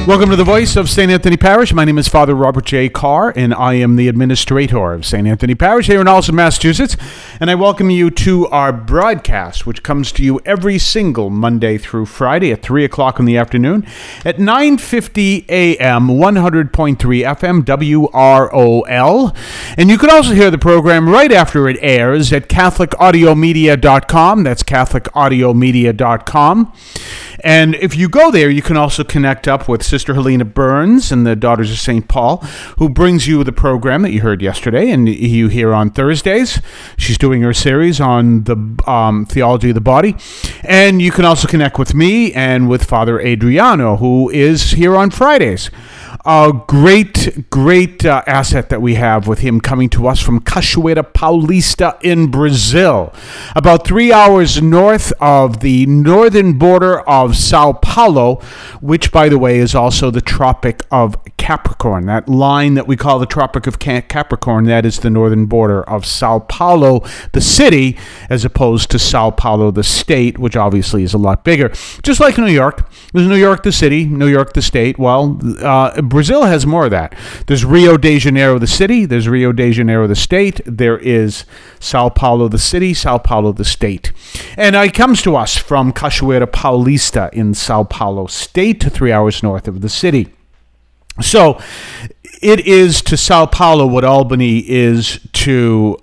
Welcome to the Voice of St. Anthony Parish. My name is Father Robert J. Carr, and I am the administrator of St. Anthony Parish here in Allston, Massachusetts. And I welcome you to our broadcast, which comes to you every single Monday through Friday at 3 o'clock in the afternoon at 9:50 a.m., 100.3 FM, WROL. And you can also hear the program right after it airs at CatholicAudiomedia.com. That's CatholicAudiomedia.com. And if you go there, you can also connect up with Sister Helena Burns and the Daughters of St. Paul, who brings you the program that you heard yesterday and you hear on Thursdays. She's doing her series on the theology of the body. And you can also connect with me and with Father Adriano, who is here on Fridays. A great asset that we have with him coming to us from Cachoeira Paulista in Brazil, about 3 hours north of the northern border of Sao Paulo, which, by the way, is also the Tropic of Capricorn. That line that we call the Tropic of Capricorn, that is the northern border of Sao Paulo, the city, as opposed to Sao Paulo, the state, which obviously is a lot bigger. Just like New York. There's New York, the city, New York, the state. Well, Brazil has more of that. There's Rio de Janeiro, the city. There's Rio de Janeiro, the state. There is Sao Paulo, the city. Sao Paulo, the state. And it comes to us from Cachoeira Paulista in Sao Paulo state, 3 hours north of the city. So it is to Sao Paulo what Albany is to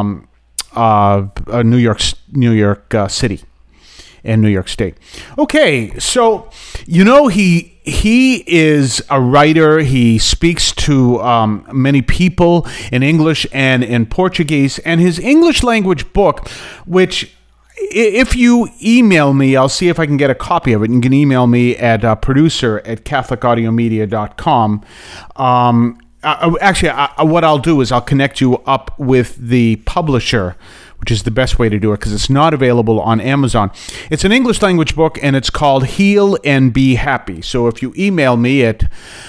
New York City and New York State. Okay, so he is a writer. He speaks to many people in English and in Portuguese. And his English language book, which if you email me, I'll see if I can get a copy of it. You can email me at producer@CatholicAudiomedia.com. What I'll do is I'll connect you up with the publisher, which is the best way to do it because it's not available on Amazon. It's an English language book, and it's called Heal and Be Happy. So if you email me at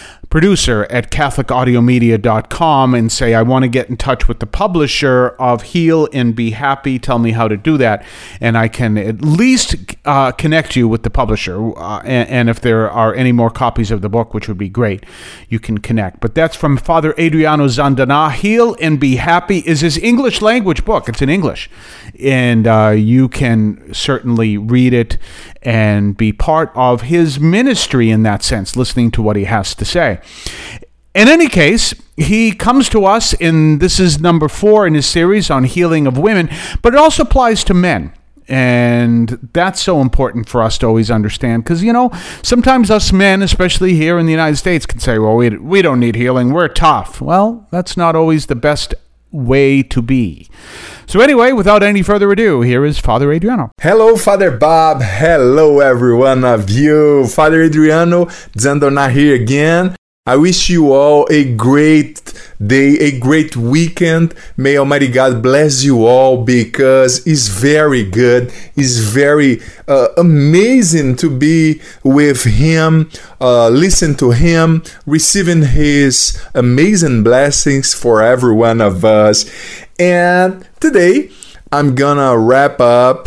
producer@CatholicAudiomedia.com and say, I want to get in touch with the publisher of Heal and Be Happy, tell me how to do that, and I can at least connect you with the publisher. And if there are any more copies of the book, which would be great, you can connect. But that's from Father Adriano Zandana. Heal and Be Happy is his English language book. It's in English. And you can certainly read it and be part of his ministry in that sense, listening to what he has to say. In any case, he comes to us this is number 4 in his series on healing of women, but it also applies to men. And that's so important for us to always understand because, sometimes us men, especially here in the United States, can say, well, we don't need healing. We're tough. Well, that's not always the best way to be. So anyway, without any further ado, here is Father Adriano. Hello, Father Bob. Hello, every one of you. Father Adriano Zandona here again. I wish you all a great day, a great weekend. May Almighty God bless you all because it's very good. It's very amazing to be with Him, listen to Him, receiving His amazing blessings for every one of us. And today, I'm gonna wrap up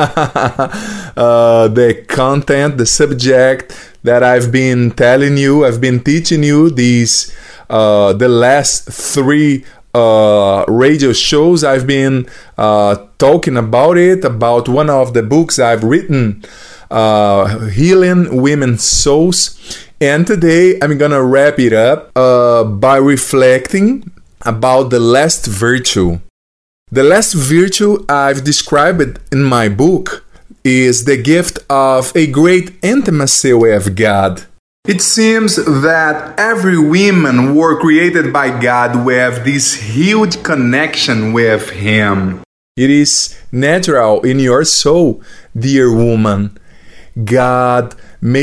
the content, the subject that I've been telling you, I've been teaching you these the last 3 radio shows. I've been talking about one of the books I've written, Healing Women's Souls. And today I'm gonna wrap it up by reflecting about the last virtue. The last virtue I've described in my book is the gift of a great intimacy with God. It seems that every woman were created by God with this huge connection with Him. It is natural in your soul, dear woman. God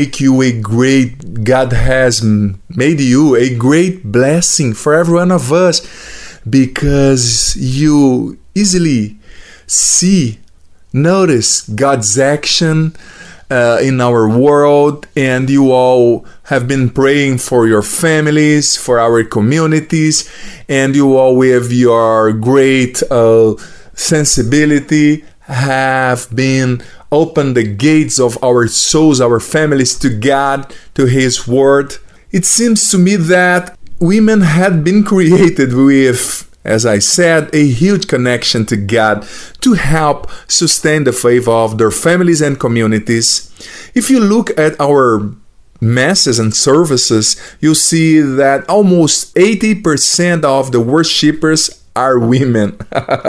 has made you a great blessing for every one of us because you easily notice God's action in our world, and you all have been praying for your families, for our communities, and you all with your great sensibility have been opened the gates of our souls, our families to God, to His Word, It seems to me that women had been created with, as I said, a huge connection to God to help sustain the faith of their families and communities. If you look at our masses and services, you'll see that almost 80% of the worshippers are women.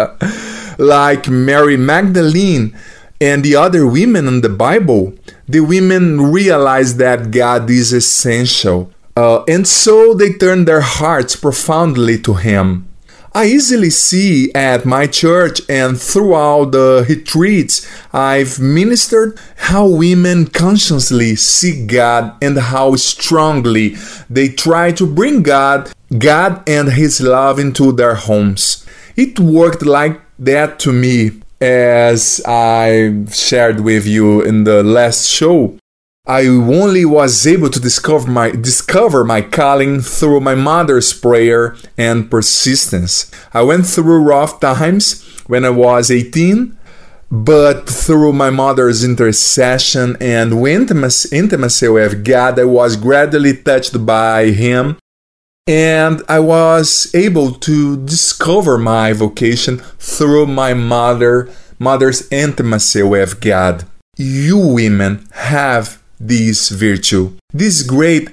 Like Mary Magdalene and the other women in the Bible, the women realize that God is essential. And so they turn their hearts profoundly to Him. I easily see at my church and throughout the retreats I've ministered how women consciously seek God and how strongly they try to bring God and His love into their homes. It worked like that to me, as I shared with you in the last show. I only was able to discover my calling through my mother's prayer and persistence. I went through rough times when I was 18, but through my mother's intercession and intimacy with God, I was gradually touched by Him, and I was able to discover my vocation through my mother's intimacy with God. You women have this virtue. This great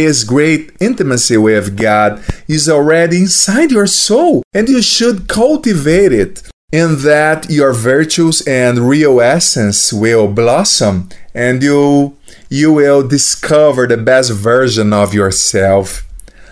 intimacy with God is already inside your soul, and you should cultivate it, and that your virtues and real essence will blossom, and you will discover the best version of yourself.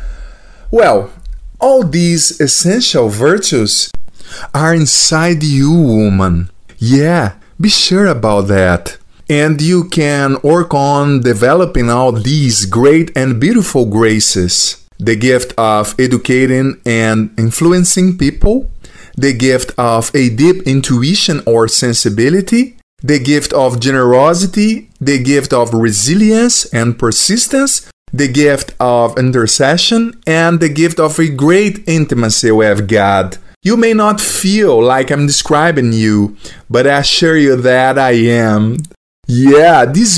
Well, all these essential virtues are inside you, woman. Yeah, be sure about that. And you can work on developing all these great and beautiful graces. The gift of educating and influencing people, the gift of a deep intuition or sensibility, the gift of generosity, the gift of resilience and persistence, the gift of intercession, and the gift of a great intimacy with God. You may not feel like I'm describing you, but I assure you that I am. Yeah, these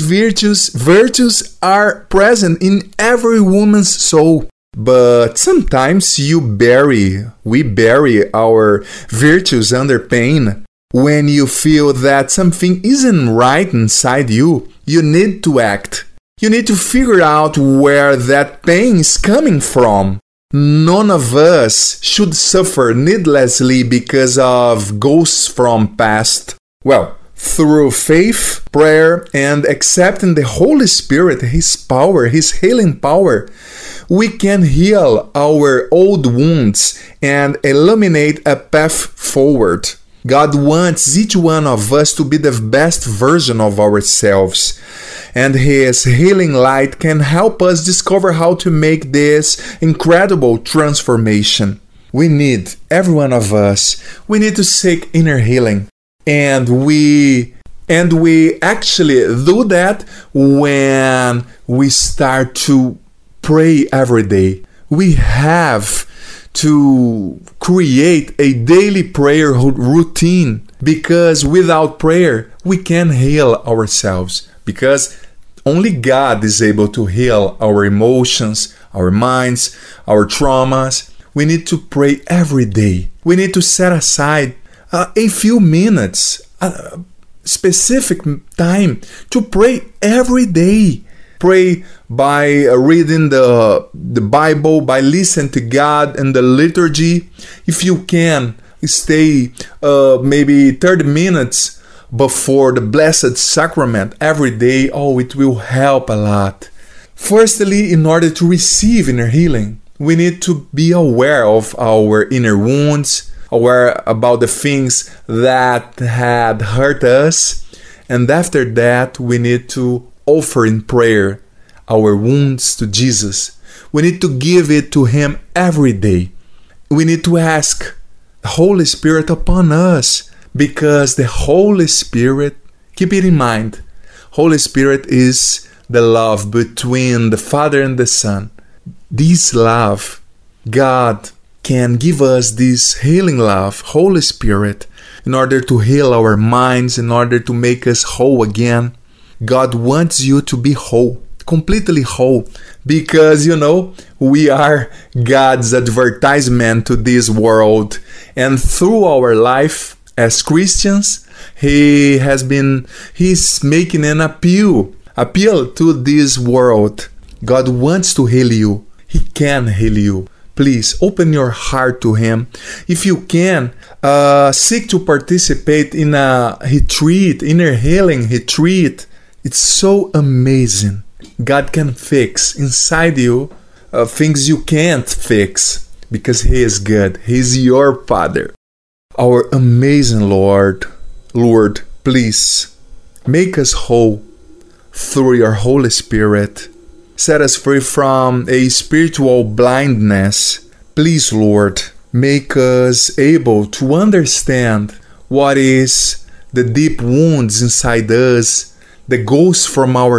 virtues are present in every woman's soul. But sometimes we bury our virtues under pain. When you feel that something isn't right inside you, you need to act. You need to figure out where that pain is coming from. None of us should suffer needlessly because of ghosts from past. Well, through faith, prayer, and accepting the Holy Spirit, His power, His healing power, we can heal our old wounds and illuminate a path forward. God wants each one of us to be the best version of ourselves, and His healing light can help us discover how to make this incredible transformation. Every one of us, we need to seek inner healing. And we actually do that when we start to pray every day. We have to create a daily prayer routine, because without prayer we can't heal ourselves, because only God is able to heal our emotions, our minds, our traumas. We need to pray every day. We need to set aside a few minutes, a specific time to pray every day. Pray by reading the Bible, by listening to God and the liturgy. If you can, stay maybe 30 minutes before the Blessed Sacrament every day. Oh, it will help a lot. Firstly, in order to receive inner healing, we need to be aware of our inner wounds, aware about the things that had hurt us, and after that we need to offer in prayer our wounds to Jesus. We need to give it to Him every day. We need to ask the Holy Spirit upon us, because the Holy Spirit, keep it in mind, Holy Spirit is the love between the Father and the Son. This love, God can give us this healing love, Holy Spirit, in order to heal our minds, in order to make us whole again. God wants you to be whole. completely whole, because we are God's advertisement to this world, and through our life as Christians, he's making an appeal to this world. God wants to heal you. He can heal you. Please open your heart to Him. If you can, seek to participate in a retreat, inner healing retreat. It's so amazing. God can fix inside you things you can't fix, because He is good. He's your Father. Our amazing Lord, please make us whole through your Holy Spirit. Set us free from a spiritual blindness. Please, Lord, make us able to understand what is the deep wounds inside us, the ghosts from our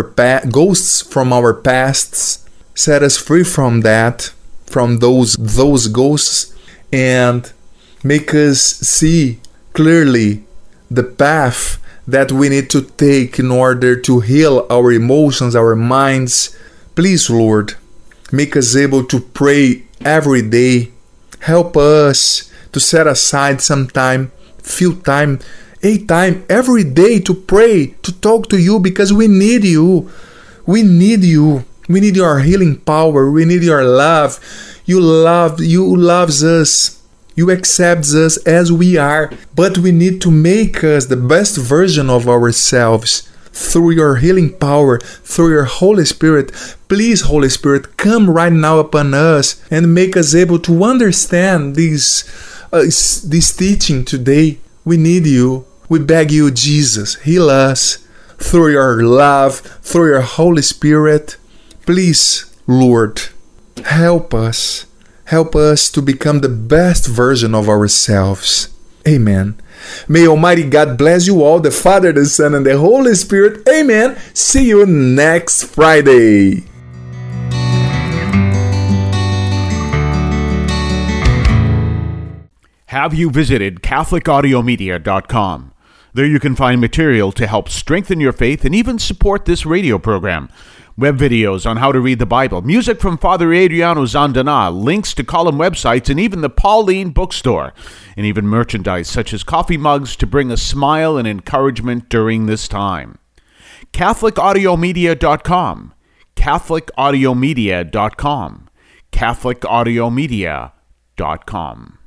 pasts. Set us free from that, from those ghosts, and make us see clearly the path that we need to take in order to heal our emotions, our minds. Please, Lord, make us able to pray every day. Help us to set aside some time, a time every day to pray, to talk to you, because we need you. We need you. We need your healing power. We need your love. You loves us. You accept us as we are, but we need to make us the best version of ourselves through your healing power, through your Holy Spirit. Please, Holy Spirit, come right now upon us and make us able to understand this teaching today. We need you. We beg you, Jesus, heal us through your love, through your Holy Spirit. Please, Lord, help us. Help us to become the best version of ourselves. Amen. May Almighty God bless you all, the Father, the Son, and the Holy Spirit. Amen. See you next Friday. Have you visited CatholicAudiomedia.com? There you can find material to help strengthen your faith and even support this radio program. Web videos on how to read the Bible, music from Father Adriano Zandana, links to column websites, and even the Pauline bookstore, and even merchandise such as coffee mugs to bring a smile and encouragement during this time. CatholicAudiomedia.com, CatholicAudiomedia.com, CatholicAudiomedia.com.